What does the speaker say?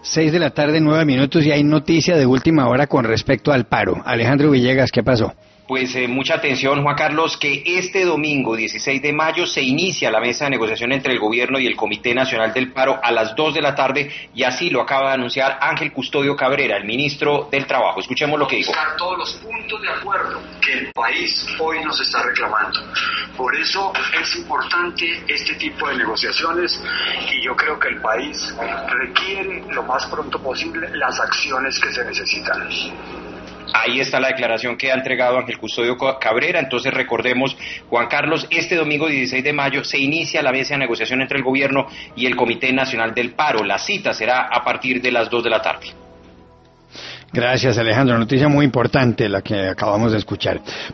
6 de la tarde, 9 minutos, y hay noticia de última hora con respecto al paro. Alejandro Villegas, ¿qué pasó? Pues mucha atención, Juan Carlos, que este domingo 16 de mayo se inicia la mesa de negociación entre el gobierno y el Comité Nacional del Paro a las 2 de la tarde, y así lo acaba de anunciar Ángel Custodio Cabrera, el ministro del Trabajo. Escuchemos lo que dijo. Buscar todos los puntos de acuerdo que el país hoy nos está reclamando. Por eso es importante este tipo de negociaciones, y yo creo que el país requiere lo más pronto posible las acciones que se necesitan. Ahí está la declaración que ha entregado Ángel Custodio Cabrera. Entonces recordemos, Juan Carlos, este domingo 16 de mayo se inicia la mesa de negociación entre el gobierno y el Comité Nacional del Paro. La cita será a partir de las 2 de la tarde. Gracias, Alejandro. Noticia muy importante la que acabamos de escuchar.